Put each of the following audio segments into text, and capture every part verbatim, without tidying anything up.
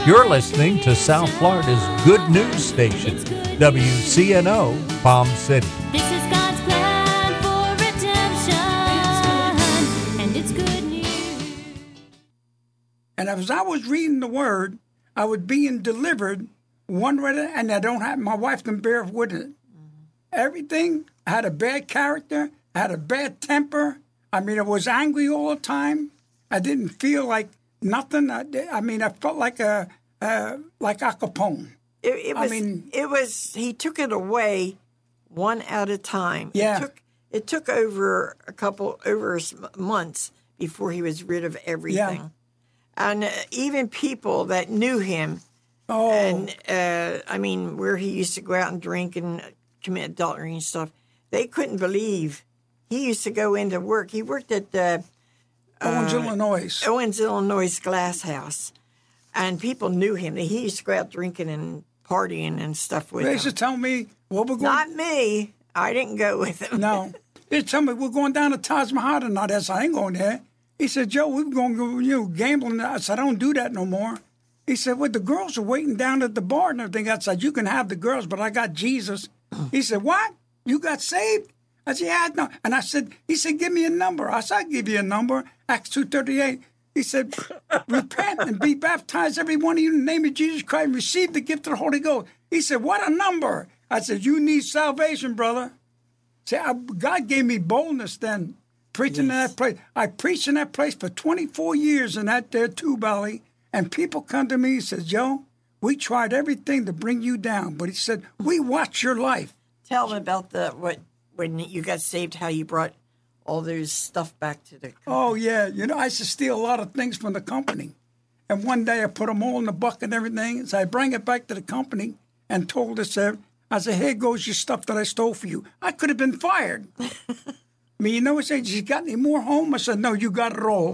You're listening to South Florida's good news station, W C N O, Palm City. This is God's plan for redemption, and it's good news. And as I was reading the Word, I was being delivered one way, and I don't have, my wife can bear witness. Mm-hmm. Everything, I had a bad character, I had a bad temper. I mean, I was angry all the time. I didn't feel like nothing. I, I mean, I felt like a, uh, like Al Capone. It, it was, I mean, it was, he took it away one at a time. Yeah. It took, it took over a couple, over months before he was rid of everything. Yeah. And uh, even people that knew him, oh, and uh, I mean, where he used to go out and drink and commit adultery and stuff, they couldn't believe. He used to go into work. He worked at the Owens, uh, Illinois. Owens, Illinois glass house. And people knew him. He used to go out drinking and partying and stuff with They them. used to tell me, well, we're going. Not me. I didn't go with him. No. They used to tell me, we're going down to Taj Mahal tonight. I said, I ain't going there. He said, Joe, we're going to go, you know, gambling. I said, I don't do that no more. He said, well, the girls are waiting down at the bar and everything. I said, you can have the girls, but I got Jesus. He said, what? You got saved? I said, yeah, no. And I said, he said, give me a number. I said, I'll give you a number. Acts two thirty-eight. He said, repent and be baptized, every one of you, in the name of Jesus Christ, and receive the gift of the Holy Ghost. He said, what a number. I said, you need salvation, brother. See, I, God gave me boldness then, preaching yes. in that place. I preached in that place for twenty-four years in that there tube alley, and people come to me and says, Joe, we tried everything to bring you down, but he said, we watch your life. Tell them about the what when you got saved, how you brought all those stuff back to the company. Oh, yeah. You know, I used to steal a lot of things from the company. And one day I put them all in the bucket and everything. So I bring it back to the company and told us, uh, I said, here goes your stuff that I stole for you. I could have been fired. I mean, you know what I said? You got any more home? I said, no, you got it all.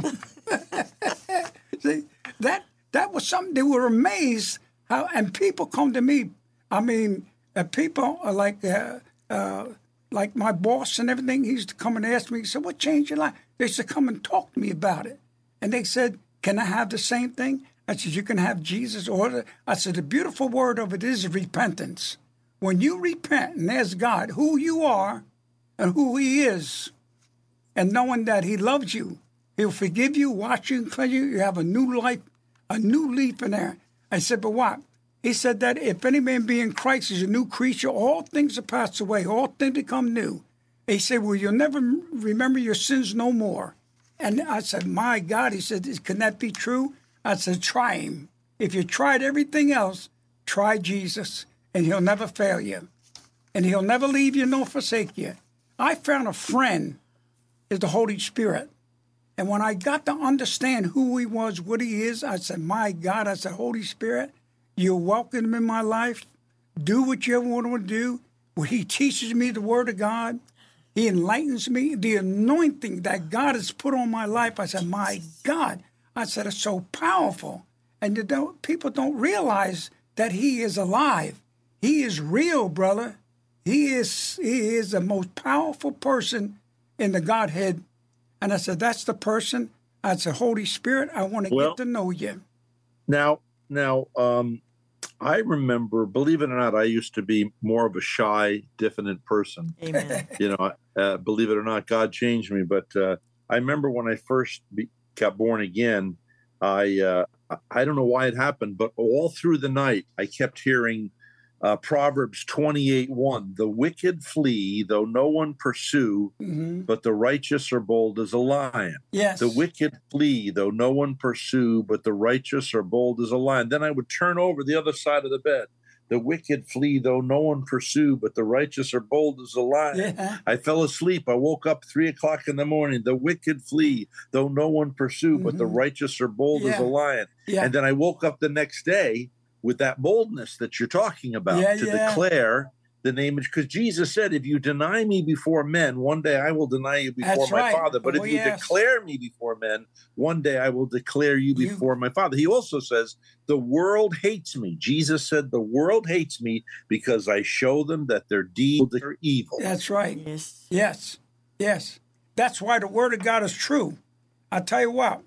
See, that, that was something. They were amazed how, and people come to me. I mean, uh, people are like, uh, uh, like my boss and everything, he used to come and ask me, he said, what changed your life? They used to come and talk to me about it. And they said, can I have the same thing? I said, you can have Jesus. Or the, I said, the beautiful word of it is repentance. When you repent and ask God who you are and who he is, and knowing that he loves you, he'll forgive you, wash you, and cleanse you, you have a new life, a new leaf in there. I said, but what? He said that if any man be in Christ is a new creature, all things are passed away, all things become new. He said, well, you'll never remember your sins no more. And I said, my God. He said, can that be true? I said, try him. If you tried everything else, try Jesus, and he'll never fail you. And he'll never leave you nor forsake you. I found a friend is the Holy Spirit. And when I got to understand who he was, what he is, I said, my God, I said, Holy Spirit, you're welcome in my life. Do what you ever want to do. When he teaches me the word of God, he enlightens me. The anointing that God has put on my life, I said, my God. I said, it's so powerful. And you don't, people don't realize that he is alive. He is real, brother. He is, he is the most powerful person in the Godhead. And I said, that's the person. I said, Holy Spirit, I want to well, get to know you. Now, now, um, I remember, believe it or not, I used to be more of a shy, diffident person. Amen. You know, uh, believe it or not, God changed me. But uh, I remember when I first be, got born again, I uh, I don't know why it happened, but all through the night, I kept hearing uh, Proverbs twenty-eight one, the wicked flee, though no one pursue, mm-hmm. but the righteous are bold as a lion. Yes. The wicked flee, though no one pursue, but the righteous are bold as a lion. Then I would turn over the other side of the bed. The wicked flee, though no one pursue, but the righteous are bold as a lion. Yeah. I fell asleep. I woke up three o'clock in the morning. The wicked flee, though no one pursue, mm-hmm. but the righteous are bold yeah. as a lion. Yeah. And then I woke up the next day with that boldness that you're talking about yeah, to yeah. declare the name. Because Jesus said, if you deny me before men, one day I will deny you before That's my right. Father. But oh, if you yes. declare me before men, one day I will declare you before you... my Father. He also says, the world hates me. Jesus said, the world hates me because I show them that their deeds are evil. That's right. Yes. Yes. Yes. That's why the word of God is true. I tell you what,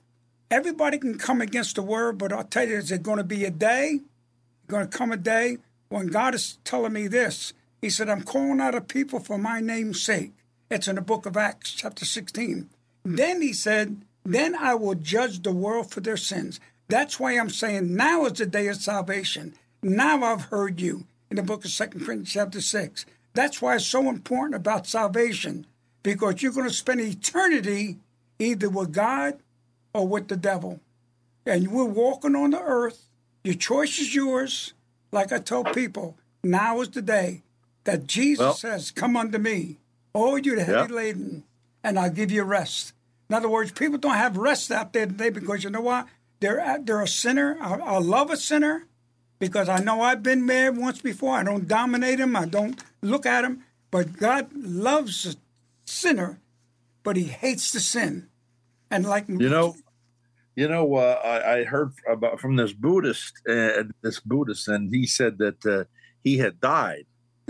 everybody can come against the word, but I'll tell you, is there going to be a day, going to come a day when God is telling me this. He said, I'm calling out a people for my name's sake. It's in the book of Acts, chapter sixteen. Then he said, then I will judge the world for their sins. That's why I'm saying now is the day of salvation. Now I've heard you in the book of Second Corinthians chapter six. That's why it's so important about salvation, because you're going to spend eternity either with God or with the devil. And we're walking on the earth. Your choice is yours. Like I told people, now is the day that Jesus Well, says, come unto me, all you the heavy Yeah. laden, and I'll give you rest. In other words, people don't have rest out there today because you know what? They're, they're a sinner. I, I love a sinner because I know I've been there once before. I don't dominate him. I don't look at him. But God loves a sinner, but he hates the sin. And like You know, you know, uh, I, I heard about from this Buddhist, uh, this Buddhist, and he said that uh, he had died,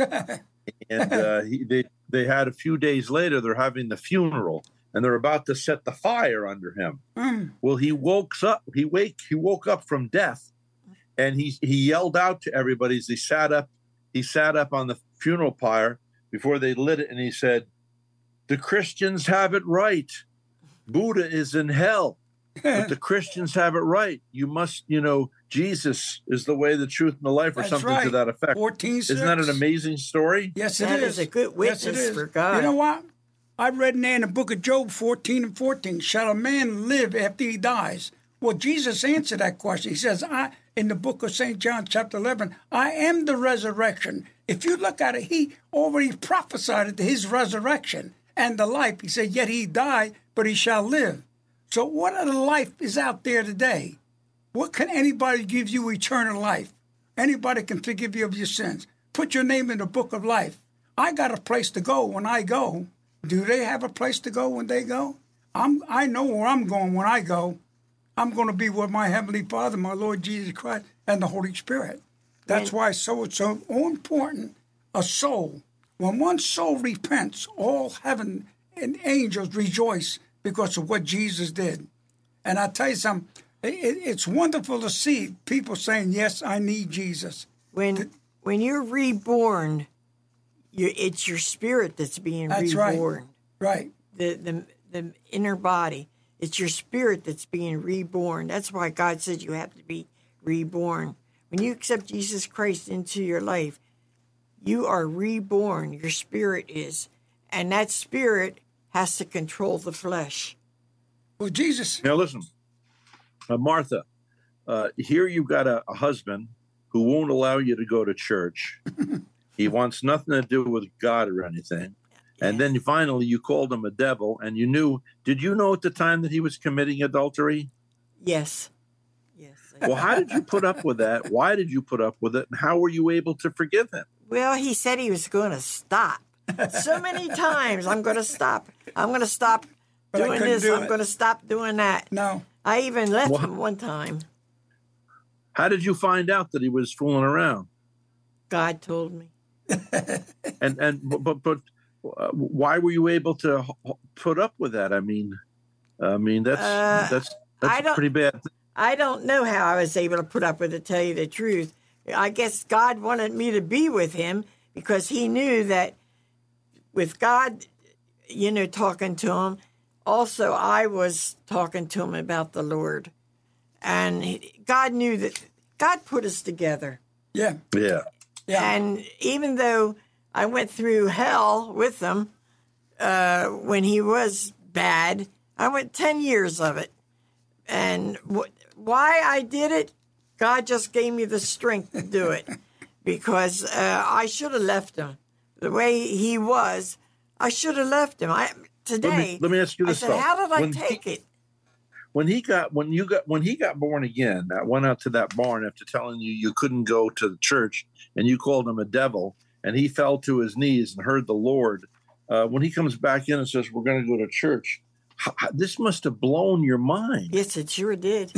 and uh, he, they they had a few days later. They're having the funeral, and they're about to set the fire under him. Mm. Well, he woke up. He wake. He woke up from death, and he he yelled out to everybody as he sat up. He sat up on the funeral pyre before they lit it, and he said, "The Christians have it right. Buddha is in hell, but the Christians have it right. You must, you know, Jesus is the way, the truth, and the life, or That's something right. to that effect." fourteen six. Isn't that an amazing story? Yes, it That is. is a good Yes, it witness is. for God. You know what? I read in there in the book of Job fourteen and fourteen, shall a man live after he dies? Well, Jesus answered that question. He says, I, in the book of Saint John chapter eleven, I am the resurrection. If you look at it, he already prophesied his resurrection and the life. He said, yet he died, but he shall live. So what other life is out there today? What can anybody give you eternal life? Anybody can forgive you of your sins. Put your name in the book of life. I got a place to go when I go. Do they have a place to go when they go? I'm, I know where I'm going when I go. I'm going to be with my Heavenly Father, my Lord Jesus Christ, and the Holy Spirit. That's why so it's so important, a soul. When one soul repents, all heaven and angels rejoice because of what Jesus did. And I tell you something, it, it's wonderful to see people saying, yes, I need Jesus. When when you're reborn, you, it's your spirit that's being That's right. reborn. Right. The, the the inner body. It's your spirit that's being reborn. That's why God said you have to be reborn. When you accept Jesus Christ into your life, you are reborn. Your spirit is. And that spirit has to control the flesh. Well, Jesus, Now listen, uh, Martha. Uh, here you've got a, a husband who won't allow you to go to church. He wants nothing to do with God or anything. And then finally you called him a devil, and you knew, did you know at the time that he was committing adultery? Yes. Yes. Well, how did you put up with that? Why did you put up with it? And how were you able to forgive him? Well, he said he was going to stop. So many times, I'm going to stop. I'm going to stop But I doing couldn't this. do I'm it. going to stop doing that. no. I even left Wha- him one time. How did you find out that he was fooling around? God told me. And and but but uh, why were you able to h- put up with that? I mean, I mean that's Uh, that's I that's a don't- pretty bad. Thing. I don't know how I was able to put up with it, to tell you the truth. I guess God wanted me to be with him because he knew that with God, you know, talking to him, also I was talking to him about the Lord. And he, God knew that God put us together. Yeah. Yeah. Yeah. And even though I went through hell with him uh, when he was bad, I went ten years of it. And wh- why I did it, God just gave me the strength to do it. Because uh, I should have left him. The way he was, I should have left him. I Today, Let me let me ask you I this said, though. how did I When take he, it? When he got when you got when he got born again, I went out to that barn after telling you you couldn't go to the church, and you called him a devil, and he fell to his knees and heard the Lord. Uh, when he comes back in and says, "We're going to go to church," h- h- this must have blown your mind. Yes, it sure did.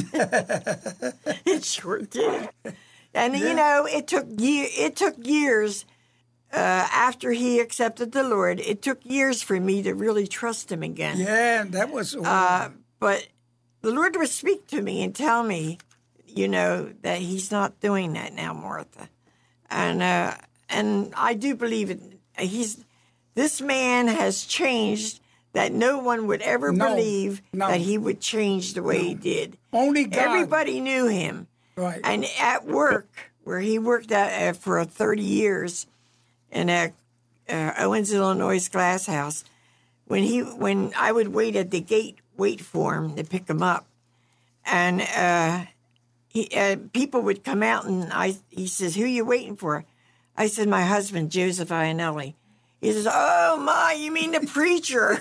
It sure did. And Yeah. you know, it took year. It took years uh, after he accepted the Lord. It took years for me to really trust him again. Yeah, that was. Uh, but the Lord would speak to me and tell me, you know, that he's not doing that now, Martha. And uh, and I do believe it. He's this man has changed that no one would ever No, believe no. that he would change the way he did. Only God. Everybody knew him. Right. And at work, where he worked at, uh, for thirty years in a, uh, Owens, Illinois glass house, when he when I would wait at the gate, wait for him to pick him up, and uh, he, uh, people would come out, and I he says, "Who you waiting for?" I said, "My husband, Joseph Ionelli." He says, "Oh my, you mean the preacher?"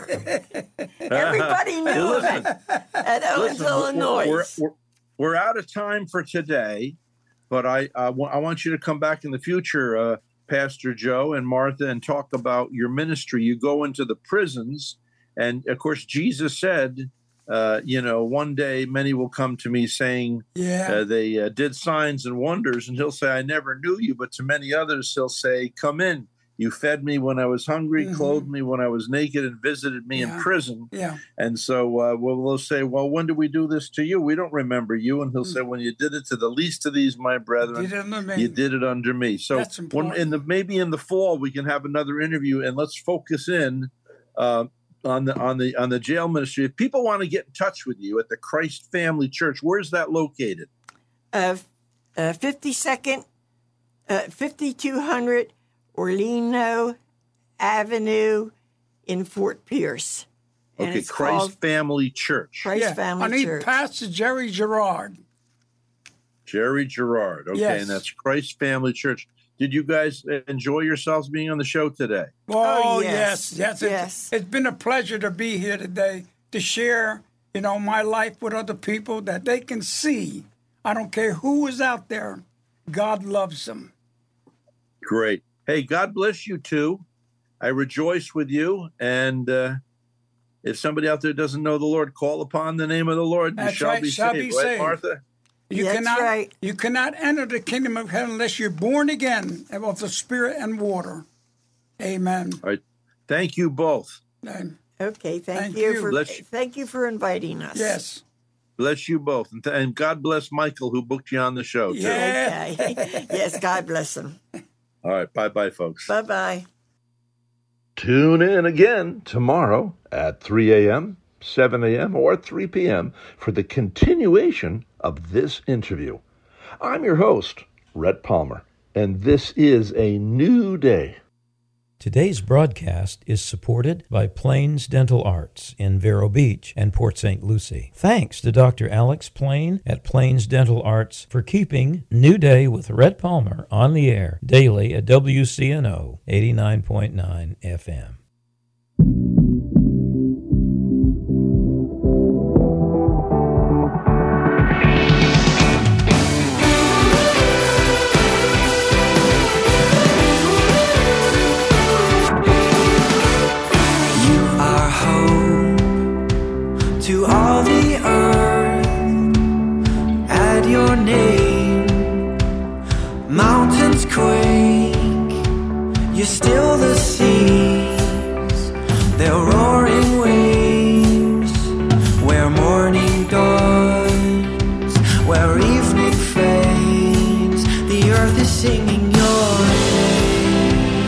Everybody knew him at, at Owens, Listen, Illinois. We're, we're, we're out of time for today, but I uh, w- I want you to come back in the future, uh, Pastor Joe and Martha, and talk about your ministry. You go into the prisons, and of course, Jesus said, uh, you know, one day many will come to me saying, Yeah. uh, they uh, did signs and wonders, and he'll say, I never knew you. But to many others, he'll say, come in. You fed me when I was hungry, Mhm. clothed me when I was naked, and visited me Yeah. in prison. Yeah. And so uh, we'll, we'll say, well, when did we do this to you? We don't remember you. And he'll Mm. say, when you did it to the least of these, my brethren, Did it under me. you did it under me. So That's when important. in the maybe in the fall we can have another interview, and let's focus in uh, on the on the on the jail ministry. If people want to get in touch with you at the Christ Family Church, where's that located? Uh, uh, fifty-second, uh, fifty-two hundred Orlino Avenue in Fort Pierce. And Okay, it's Christ called Family Church. Christ Yeah. Family I need Church. Pastor Jerry Gerard. Jerry Gerard. Okay, Yes. and that's Christ Family Church. Did you guys enjoy yourselves being on the show today? Oh, yes. yes. Yes. It's, Yes. it's been a pleasure to be here today to share, you know, my life with other people that they can see. I don't care who is out there. God loves them. Great. Hey, God bless you too. I rejoice with you. And uh, if somebody out there doesn't know the Lord, call upon the name of the Lord. You That's shall right, be shall saved. be Right, saved. Martha? You That's cannot, right. You cannot enter the kingdom of heaven unless you're born again of the Spirit and water. Amen. All right. Thank you both. And Okay, thank, Thank you, you. for Bless you. thank you for inviting us. yes. Bless you both. And, th- and God bless Michael, who booked you on the show, too. Yeah. Okay. Yes, God bless them. All right. Bye-bye, folks. Bye bye. Tune in again tomorrow at three a.m., seven a.m., or three p.m. for the continuation of this interview. I'm your host, Rhett Palmer, and this is a new day. Today's broadcast is supported by Plains Dental Arts in Vero Beach and Port Saint Lucie. Thanks to Doctor Alex Plain at Plains Dental Arts for keeping New Day with Rhett Palmer on the air daily at W C N O eighty-nine point nine F M. You are home to all the earth. At your name, mountains quake. You're still the seas. They'll roar